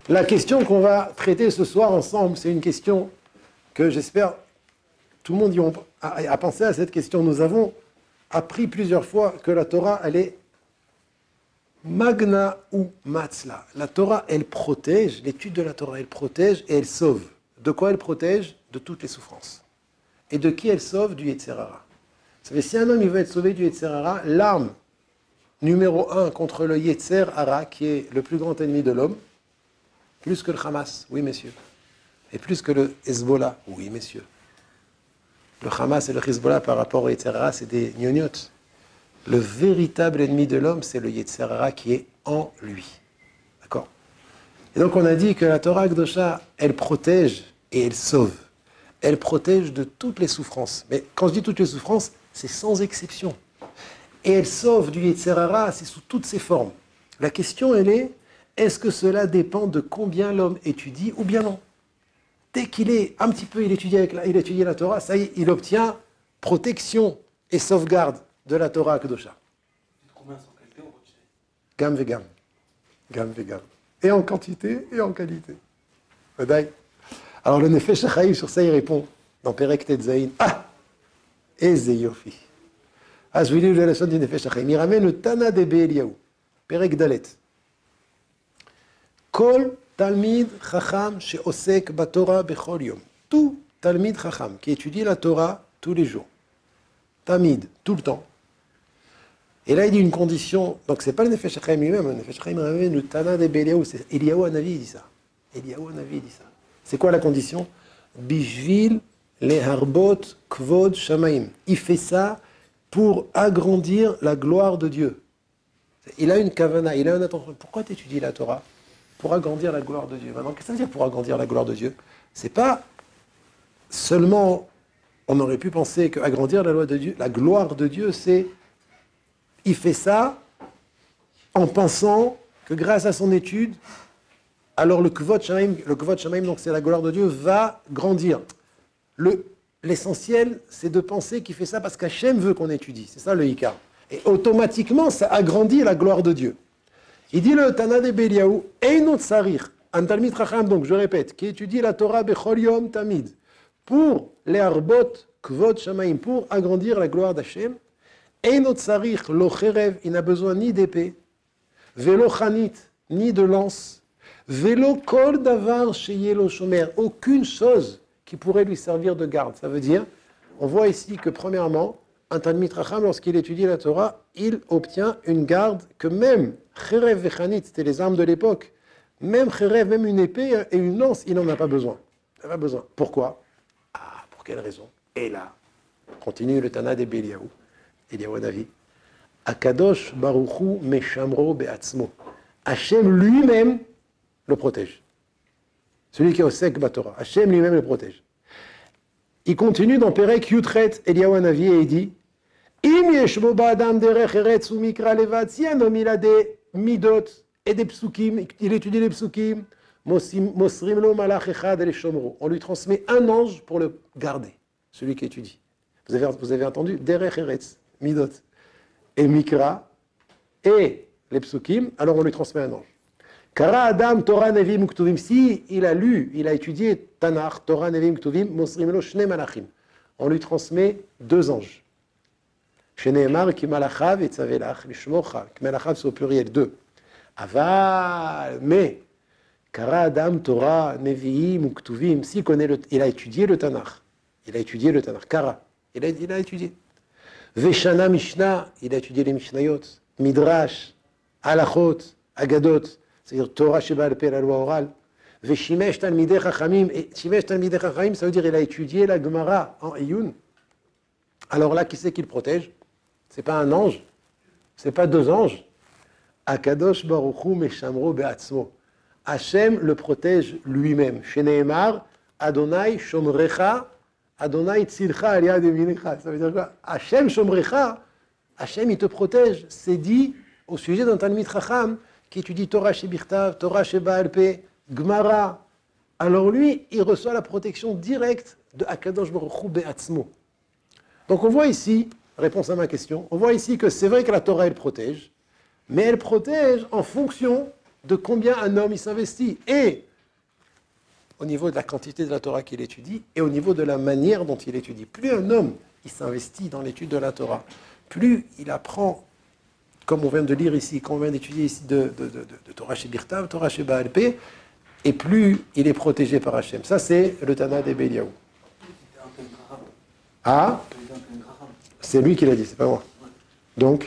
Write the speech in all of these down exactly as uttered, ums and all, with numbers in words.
La question qu'on va traiter ce soir ensemble, c'est une question que j'espère tout le monde y ont, a, a pensé à cette question. Nous avons appris plusieurs fois que la Torah, elle est magna ou matzla. La Torah, elle protège, l'étude de la Torah, elle protège et elle sauve. De quoi elle protège? De toutes les souffrances. Et de qui elle sauve? Du Yetzer Hara. Vous savez, si un homme il veut être sauvé du Yetzer Hara, l'arme numéro un contre le Yetzer Hara, qui est le plus grand ennemi de l'homme, plus que le Hamas, oui messieurs. Et plus que le Hezbollah, oui messieurs. Le Hamas et le Hezbollah par rapport au Yetzer Hara, c'est des gnognottes. Le véritable ennemi de l'homme, c'est le Yetzer Hara qui est en lui. D'accord? Et donc on a dit que la Torah Kdosha, elle protège et elle sauve. Elle protège de toutes les souffrances. Mais quand je dis toutes les souffrances, c'est sans exception. Et elle sauve du Yetzer Hara, c'est sous toutes ses formes. La question, elle est, est-ce que cela dépend de combien l'homme étudie ou bien non? Dès qu'il est un petit peu, il étudie, avec la, il étudie la Torah, ça y est, il obtient protection et sauvegarde de la Torah Kedosha. Combien sans qualité ou quantité? Gam ve gam. Gam ve gam. Et en quantité et en qualité. Vadaï. Alors le Nefesh HaChaim sur ça il répond dans Perek Tetzaïn. Ah! Eze yofi. Ah, je vais lire la leçon du Nefesh HaChaim. Il ramène le Tana de Be'eliyahu. Perek Dalet. Kol Talmid Chacham she'osek baTorah bechol yom. Tout Talmid Chacham qui étudie la Torah tous les jours. Talmid, tout le temps. Et là, il dit une condition. Donc, c'est pas le Nefesh HaChaim lui-même. Le Nefesh HaChaim ramène le Tana de Be'eliyahu. C'est Eliyahu Hanavi, il dit ça. Eliyahu Hanavi dit ça. C'est quoi la condition? Bishvil leharbot kvod shamaim. Il fait ça pour agrandir la gloire de Dieu. Il a une kavana, il a une attention. Pourquoi tu étudies la Torah? Pour agrandir la gloire de Dieu. Maintenant, qu'est-ce que ça veut dire pour agrandir la gloire de Dieu? C'est pas seulement, on aurait pu penser que agrandir la loi de Dieu, la gloire de Dieu, c'est, il fait ça en pensant que grâce à son étude, alors le Kvod Shamaim, le Kvod Shamaim, donc c'est la gloire de Dieu, va grandir. Le, l'essentiel, c'est de penser qu'il fait ça parce qu'Hachem veut qu'on étudie. C'est ça le Hikar. Et automatiquement, ça agrandit la gloire de Dieu. Il dit le Tana de Be'eliyahu, Einot Sarir, un Talmid Chacham, donc je répète, qui étudie la Torah Bechol Yom Tamid, pour les Arbot Kvod Shamaim, pour agrandir la gloire d'Hachem. Einot Sarir, lo cherev, il n'a besoin ni d'épée, velo chanit, ni de lance, velo kol davar sheyelo shomer, aucune chose qui pourrait lui servir de garde. Ça veut dire, on voit ici que premièrement, un Talmid Chacham, lorsqu'il étudie la Torah, il obtient une garde que même Cherev vechanit, c'était les armes de l'époque, même Cherev, même une épée et une lance, il n'en a pas besoin. Il n'en a pas besoin. Pourquoi? Ah, pour quelle raison? Et là, continue le Tana de Be'eliyahu, Eliyahu Hanavi, Akadosh Baruchu Meshamro Be'atzmo. Hachem lui-même le protège. Celui qui est au sec Batorah. Hachem lui-même le protège. Il continue dans Perek Yutret, Eliyahu Hanavi, et il dit, Im yeshbo ba'adam derech eretz u mikra levad, si un homme il a des midot et des psukim, il étudie les psukim, mosrim lo malach echad el shomro. On lui transmet un ange pour le garder, celui qui étudie. Vous avez, vous avez entendu? Derech eretz, midot et mikra et les psukim, alors on lui transmet un ange. Kara Adam Torah Nevim Uktuvim. Si il a lu, il a étudié Tanakh, Torah Nevim Uktuvim, Mosrim lo shne malachim. On lui transmet deux anges. Sheneemar ki malachav etzavelach lishmocha. Ki malachav c'est au pluriel deux. Aval, mais Kara Adam Torah Neviim Uktuvim. S'il connaît le, il a étudié le Tanakh. Il a étudié le Tanakh. Kara, il a, il a étudié. Veshana Mishnah, il a étudié les Mishnayot. Midrash, Halachot, Agadot. C'est-à-dire Torah Sheba'al Peh, la loi orale. Veshimesh Talmidei Chachamim. Et Shimesh Talmidei Chachamim, ça veut dire il a étudié la Gemara en Iyun. Alors là, qui c'est qui le protège? C'est pas un ange, c'est pas deux anges. Akadosh Baruch Hu Meshamro Be'atzmo. Hachem le protège lui-même. Sheneemar Adonai Shomrecha, Adonai Tzilcha al yad yaminecha. Ça veut dire quoi? Hachem Shomrecha, Hachem il te protège. C'est dit au sujet d'un Talmid Chacham qui étudie Torah Shebirtav, Torah Sheba'al Peh, Gemara. Alors lui, il reçoit la protection directe de Akadosh Baruch Hu Be'atzmo. Donc on voit ici, réponse à ma question, on voit ici que c'est vrai que la Torah elle protège, mais elle protège en fonction de combien un homme il s'investit. Et au niveau de la quantité de la Torah qu'il étudie et au niveau de la manière dont il étudie. Plus un homme il s'investit dans l'étude de la Torah, plus il apprend, comme on vient de lire ici, comme on vient d'étudier ici de, de, de, de, de Torah chez Birtav, Torah chez Baal Pé, et plus il est protégé par Hachem. Ça, c'est le Tana d'Ebeliaou. Ah, c'est lui qui l'a dit, c'est pas moi. Donc,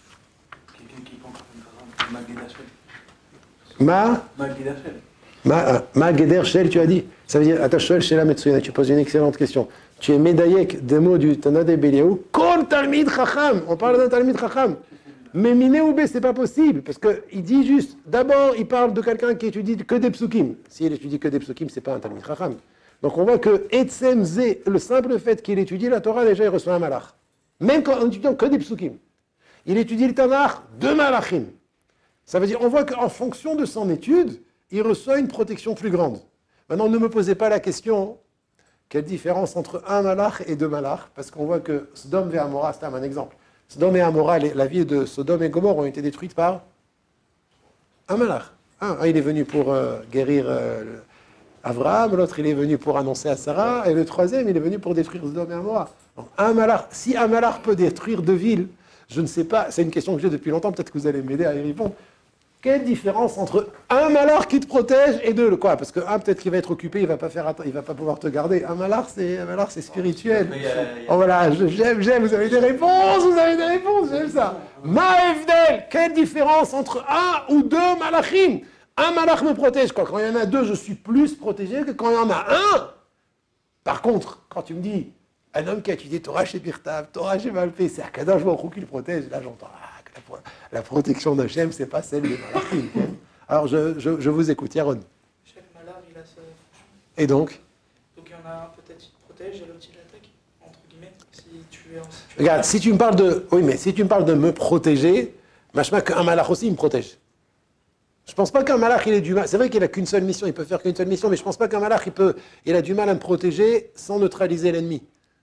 Ma Ma, ma Geder Shel, tu as dit. Ça veut dire, attends, Shel Shela Metsuyana, tu poses une excellente question. Tu es médaillek des mots du Tana d'Ebeliaou. Kol Talmid Chacham. On parle d'un Talmid Chacham. Mais Miné ou B, c'est pas possible. Parce qu'il dit juste, d'abord, il parle de quelqu'un qui étudie que des psukim. S'il étudie que des psukim, c'est pas un Talmid Chacham. Donc on voit que Etzem Zé, le simple fait qu'il étudie la Torah, déjà il reçoit un malach. Même quand, en étudiant que des psukim. Il étudie le Tanakh, deux malachim. Ça veut dire, on voit qu'en fonction de son étude, il reçoit une protection plus grande. Maintenant, ne me posez pas la question, quelle différence entre un malach et deux malachs, parce qu'on voit que Sodome et Amora, c'est un exemple. Sodome et Amora, la ville de Sodome et Gomorre ont été détruites par un malach. Un, un il est venu pour euh, guérir euh, Abraham, l'autre il est venu pour annoncer à Sarah, et le troisième il est venu pour détruire Sodome et Amora. Donc, un malach, si un malach peut détruire deux villes, je ne sais pas, c'est une question que j'ai depuis longtemps, peut-être que vous allez m'aider à y répondre. Quelle différence entre un malach qui te protège et deux, quoi? Parce que un, peut-être qu'il va être occupé, il va pas faire, il va pas pouvoir te garder. Un malach, c'est, un malach, c'est spirituel. Oh voilà, j'aime, j'aime. Vous avez des réponses, vous avez des réponses, j'aime ça. Ma'evdel, quelle différence entre un ou deux malachim? Un malach me protège, quoi. Quand il y en a deux, je suis plus protégé que quand il y en a un. Par contre, quand tu me dis un homme qui a étudié Torah chez Birtav, Torah chez Baal Pé, c'est Akadosh Baruch Hu qui le protège. Là, j'entends. La protection d'Hachem, ce n'est pas celle des malachim. Alors, je, je, je vous écoute, Yaron. Chaque malheur, il a sa fonction. Et donc Donc, il y en a un, peut-être, il te protège, et l'autre, il attaque, entre guillemets, si tu es en situation... Regarde, si tu me parles de... Oui, mais si tu me parles de me protéger, machma qu'un malach aussi, il me protège. Je ne pense pas qu'un malach, il ait du mal... C'est vrai qu'il n'a qu'une seule mission, il peut faire qu'une seule mission, mais je ne pense pas qu'un malach, il, peut... il a du mal à me protéger sans neutraliser l'ennemi.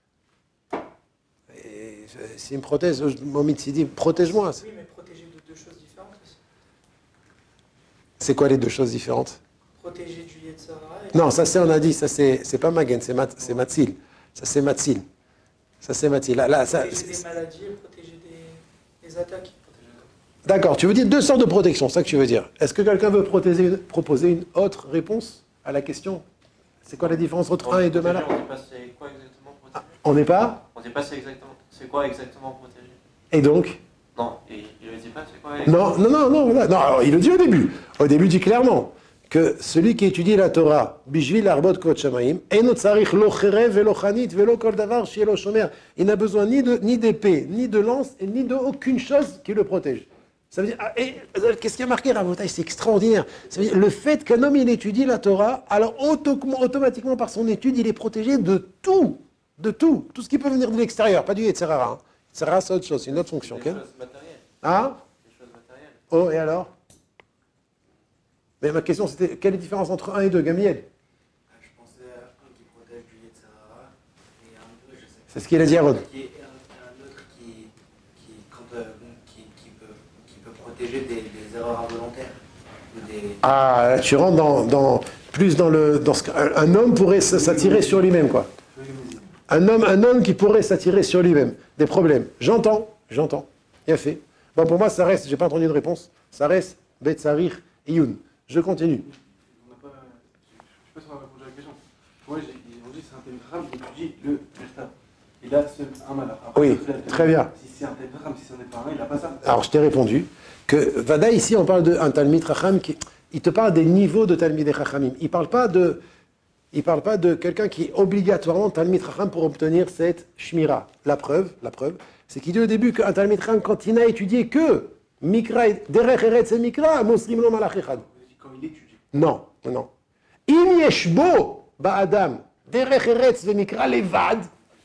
S'il me protège, Mohamed s'il dit, protège-moi. Oui, mais protéger de deux choses différentes aussi. C'est quoi les deux choses différentes? Protéger du Yetzara et... Non, ça c'est, on a dit, ça c'est, c'est pas Magen, c'est, mat, c'est Matzil. Ça c'est Matzil. Ça c'est Matzil. Là, là, ça, protéger des maladies et protéger des, des attaques. D'accord, tu veux dire deux sortes de protection, c'est ça que tu veux dire. Est-ce que quelqu'un veut protéger, proposer une autre réponse à la question? C'est quoi la différence entre un et deux malades? On ne dit pas c'est quoi exactement protéger. Ah, on n'est pas? On ne dit pas c'est exactement. C'est quoi exactement protéger? Et donc? Non, et il ne le dit pas, c'est quoi? Non, non, non, non, voilà. Non, alors, il le dit au début. Au début, il dit clairement que celui qui étudie la Torah, Bishvil Arbot Kvod Shamayim, Eno Tsarich Lo Cherev Velo Chanit Velo Kol Davar Shielo Shomer. Il n'a besoin ni de ni d'épée, ni de lance, et ni d'aucune chose qui le protège. Ça veut dire, ah, et, qu'est-ce qui a marqué Rabotai? C'est extraordinaire. Ça veut dire, le fait qu'un homme il étudie la Torah, alors auto, automatiquement par son étude, il est protégé de tout, de tout, tout ce qui peut venir de l'extérieur, pas du Yetzirara. Hein. Yetzirara, c'est autre chose, c'est une autre fonction. Des Okay? choses matérielles. Hein? Des choses matérielles. Oh, et alors? Mais ma question c'était, quelle est la différence entre un et deux, Gamiel? Je pensais à un qui protège du Yetzirara et un autre, je sais pas. C'est ce qu'il a dit à Rod. Qui est un, un autre qui, qui, quand, euh, qui, qui, peut, qui peut protéger des, des erreurs involontaires. Ou des... Ah, là, tu rentres dans, dans, plus dans le... Dans ce, un homme pourrait s'attirer sur lui-même, quoi. Un homme, un homme qui pourrait s'attirer sur lui-même. Des problèmes. J'entends, j'entends. Il a fait. Bon, pour moi, ça reste, j'ai pas entendu de réponse, ça reste Betsarir et Youn. Je continue. On n'a pas... Je ne sais pas si on a répondu à la question. Moi, j'ai dit c'est un télégramme et tu dis le Birtav. Il a seul un malheur. Oui, très bien. Si c'est un télégramme, si c'en est pas un, il n'a pas ça. Alors, je t'ai répondu que Vada, ici, on parle d'un Talmid Chacham qui... Il te parle des niveaux de Talmid et Chachamim. Il ne parle pas de... Il parle pas de quelqu'un qui est obligatoirement Talmid Chacham pour obtenir cette Shmira. La preuve, la preuve, c'est qu'il dit au début qu'un Talmid Chacham, quand il n'a étudié que Mikra, Derech Eretz et Mikra, Mosrim Lo Malach Echad. Quand il étudie. Non, non. Im Yeshbo Ba'adam, Derech Eretz ve Mikra Levad,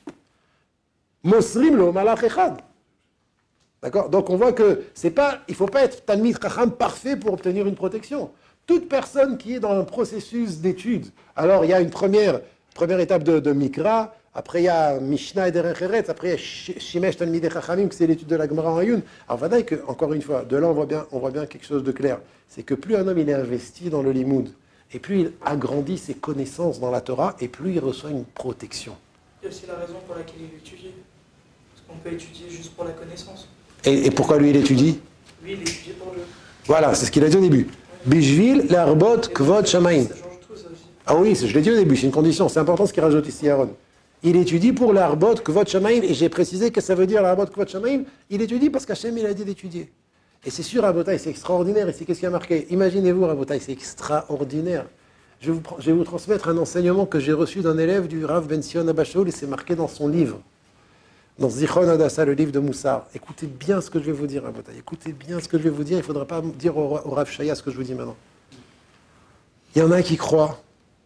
Mosrim Lo Malach Echad. D'accord? Donc on voit que c'est pas, il ne faut pas être Talmid Chacham parfait pour obtenir une protection. Toute personne qui est dans un processus d'étude, alors il y a une première, première étape de, de Mikra, Après, il y a Mishnah et Derech Eretz. Après, il y a Shimesh Talmidei Chachamim, que c'est l'étude de la Gemara en Ayun. Alors, Vadaï, que, encore une fois, de là, on voit bien, on voit bien quelque chose de clair. C'est que plus un homme il est investi dans le limoud, et plus il agrandit ses connaissances dans la Torah, et plus il reçoit une protection. Il y a aussi la raison pour laquelle il étudie. Parce qu'on peut étudier juste pour la connaissance. Et, et pourquoi lui, il étudie? Lui, il étudie pour le... Voilà, c'est ce qu'il a dit au début. Bishvil, l'arbot, kvod, shamaim. Ça change tout, ça aussi. Ah oui, je l'ai dit au début, c'est une condition. C'est important ce qu'il rajoute ici, Aaron. Il étudie pour l'arbot, kvod, shamaim, et j'ai précisé que ça veut dire l'arbot, kvod, shamaim. Il étudie parce qu'Hachem, il a dit d'étudier. Et c'est sûr, Rabotai, c'est extraordinaire. Et c'est qu'est-ce qui a marqué? Imaginez-vous, Rabotai, c'est extraordinaire. Je vais, vous, je vais vous transmettre un enseignement que j'ai reçu d'un élève du Rav Ben Sion Abba Shaul, et c'est marqué dans son livre. Dans Zichron Hadassa, le livre de Moussar. Écoutez bien ce que je vais vous dire, Rabotai. Écoutez bien ce que je vais vous dire. Il ne faudra pas dire au, au Rav Shaya ce que je vous dis maintenant. Il y en a qui croient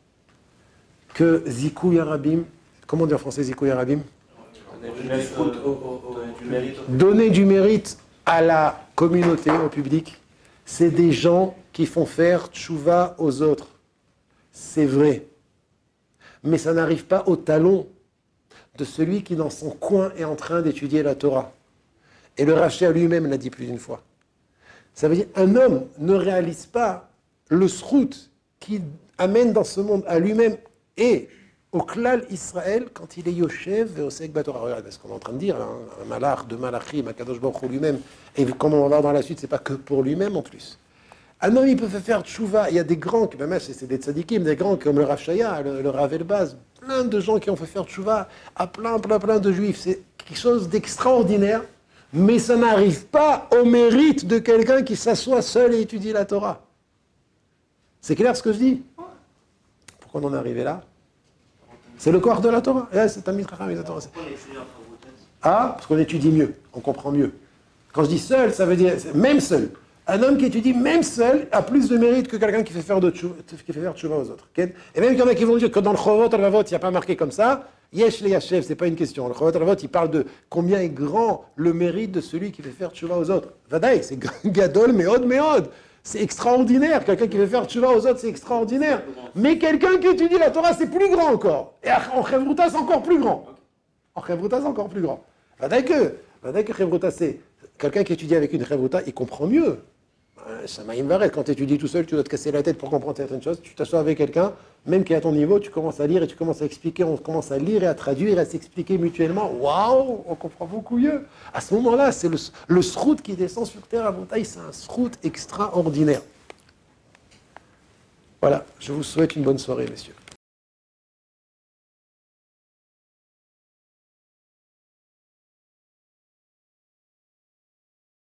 que Zikou Yarabim, comment on dit en français Zikou Yarabim? Donner du mérite au- au- au- du mérite au- Donner du mérite à la communauté, au public, c'est des gens qui font faire tchouva aux autres. C'est vrai. Mais ça n'arrive pas au talon de celui qui, dans son coin, est en train d'étudier la Torah. Et le Raché à lui-même l'a dit plus d'une fois. Ça veut dire un homme ne réalise pas le srout qui amène dans ce monde à lui-même et au klal Israël quand il est Yoshev et Osek Batorah. Regarde ce qu'on est en train de dire, hein, un malach, de malachim, un kadosh baruch Hu lui-même. Et comme on va voir dans la suite, c'est pas que pour lui-même en plus. Un homme, il peut faire tchouva. Il y a des grands, même c'est des tzadikim, des grands comme le Rav Shaya, le, le Rav Elbaz, plein de gens qui ont fait faire tchouva à plein, plein, plein de juifs. C'est quelque chose d'extraordinaire, mais ça n'arrive pas au mérite de quelqu'un qui s'assoit seul et étudie la Torah. C'est clair ce que je dis? Pourquoi on en est arrivé là? C'est le corps de la Torah. Eh, c'est un mitracham, exactement. Ah, parce qu'on étudie mieux, on comprend mieux. Quand je dis seul, ça veut dire même seul. Un homme qui étudie même seul a plus de mérite que quelqu'un qui fait faire de tchouva, qui fait faire tchouva aux autres. Okay? Et même qu'il y en a qui vont dire que dans le Chovot al-Lavot, il n'y a pas marqué comme ça. Yesh le Yashev, c'est pas une question. Le Chovot al-Lavot, il parle de combien est grand le mérite de celui qui fait faire tchouva aux autres. Vadaï, c'est gadol, meod, meod. C'est extraordinaire. Quelqu'un qui veut faire tchouva aux autres, c'est extraordinaire. Mais quelqu'un qui étudie la Torah, c'est plus grand encore. Et en Chevruta, c'est encore plus grand. En Chevruta, c'est encore plus grand. Vadaï que, vadaï que Chevruta, c'est quelqu'un qui étudie avec une Chevruta, il comprend mieux. Ça m'a imvaré. Quand tu étudies tout seul, tu dois te casser la tête pour comprendre certaines choses. Tu t'assois avec quelqu'un, même qui est à ton niveau, tu commences à lire et tu commences à expliquer. On commence à lire et à traduire et à s'expliquer mutuellement. Waouh, on comprend beaucoup mieux. À ce moment-là, c'est le, le srout qui descend sur terre à montagne. C'est un srout extraordinaire. Voilà. Je vous souhaite une bonne soirée, messieurs.